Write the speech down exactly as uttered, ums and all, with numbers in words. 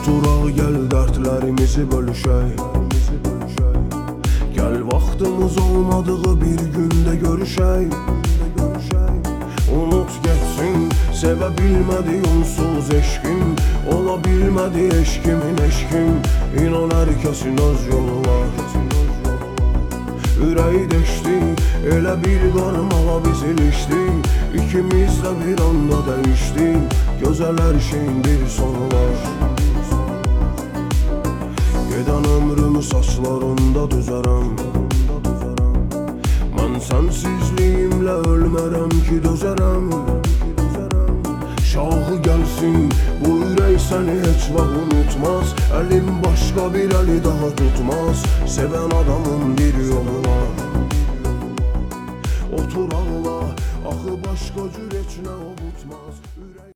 Oturaq gəl dərdlərimizi bölüşək. Gəl vaxtımız olmadığı bir gündə görüşək. Unut geçsin, sevə bilmədi onsuz eşkim. Ola bilmədi eşkimin eşkim. İnan hər kəsin öz yolu var. Ürəyi deşdi, elə bir qarmağa biz ilişdi. İkimiz də bir anda dəyişdi. Gözəl hər şeyin bir sonu var. Gedən ömrümü saçlarında düzərəm. Mən sənsizliyimlə ölmərəm ki dözərəm. Şahı gəlsin, bu ürək səni heç vaxt unutmaz. Əlim başqa bir əli daha tutmaz. Sevən adamın bir yolu var. Otur ağla, axı başqa cür heç nə ovutmaz.